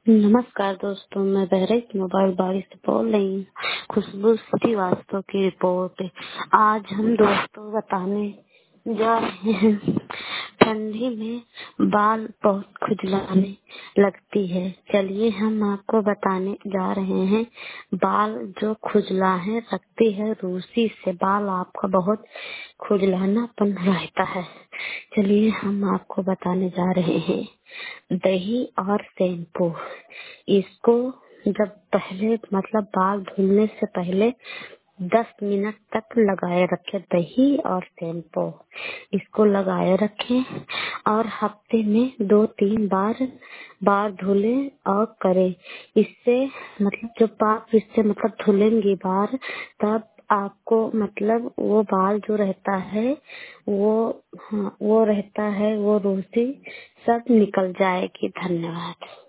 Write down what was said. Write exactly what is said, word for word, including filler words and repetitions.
नमस्कार दोस्तों, मैं बहराइच मोबाइल बाड़ी से बोल रही हूँ। खुशबू श्रीवास्तव की रिपोर्ट। आज हम दोस्तों बताने जा रहे हैं, ठंडी में बाल बहुत खुजलाने लगती है। चलिए हम आपको बताने जा रहे हैं, बाल जो खुजलाने लगती है रूसी से बाल आपका बहुत खुजलानापन रहता है। चलिए हम आपको बताने जा रहे हैं, दही और शैम्पू। इसको जब पहले मतलब बाल धुलने से पहले दस मिनट तक लगाए रखें, दही और शैम्पू इसको लगाए रखें और हफ्ते में दो तीन बार बाल धुले और करें। इससे मतलब जब आप इससे मतलब धुलेंगे बाल, तब आपको मतलब वो बाल जो रहता है वो हाँ, वो रहता है वो रूसी सब निकल जाएगी। धन्यवाद।